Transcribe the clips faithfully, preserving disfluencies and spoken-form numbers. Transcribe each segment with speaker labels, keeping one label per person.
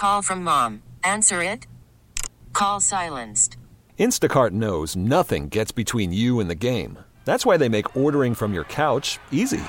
Speaker 1: call from mom. Answer it. Call silenced.
Speaker 2: Instacart knows nothing gets between you and the game. That's why they make ordering from your couch easy.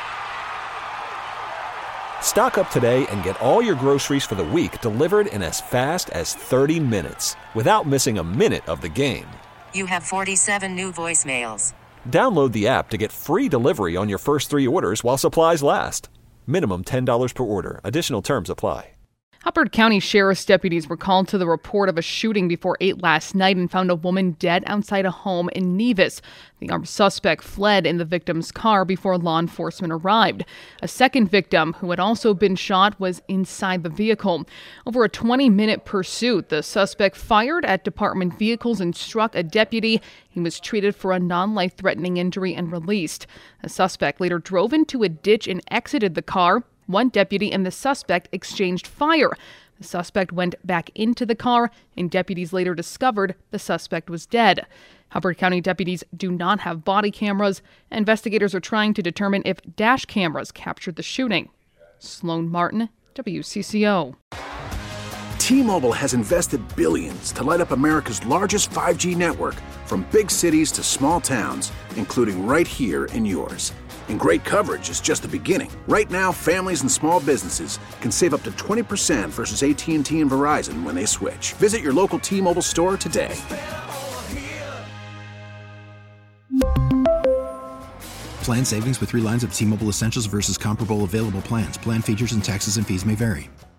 Speaker 2: Stock up today and get all your groceries for the week delivered in as fast as thirty minutes without missing a minute of the game.
Speaker 1: You have forty-seven new voicemails.
Speaker 2: Download the app to get free delivery on your first three orders while supplies last. Minimum ten dollars per order. Additional terms apply.
Speaker 3: Hubbard County Sheriff's deputies were called to the report of a shooting before eight last night and found a woman dead outside a home in Nevis. The armed suspect fled in the victim's car before law enforcement arrived. A second victim, who had also been shot, was inside the vehicle. Over a twenty-minute pursuit, the suspect fired at department vehicles and struck a deputy. He was treated for a non-life-threatening injury and released. The suspect later drove into a ditch and exited the car. One deputy and the suspect exchanged fire. The suspect went back into the car, and deputies later discovered the suspect was dead. Hubbard County deputies do not have body cameras. Investigators are trying to determine if dash cameras captured the shooting. Sloan Martin, W C C O.
Speaker 4: T-Mobile has invested billions to light up America's largest five G network, from big cities to small towns, including right here in yours. And great coverage is just the beginning. Right now, families and small businesses can save up to twenty percent versus A T and T and Verizon when they switch. Visit your local T-Mobile store today.
Speaker 5: Plan savings with three lines of T-Mobile Essentials versus comparable available plans. Plan features and taxes and fees may vary.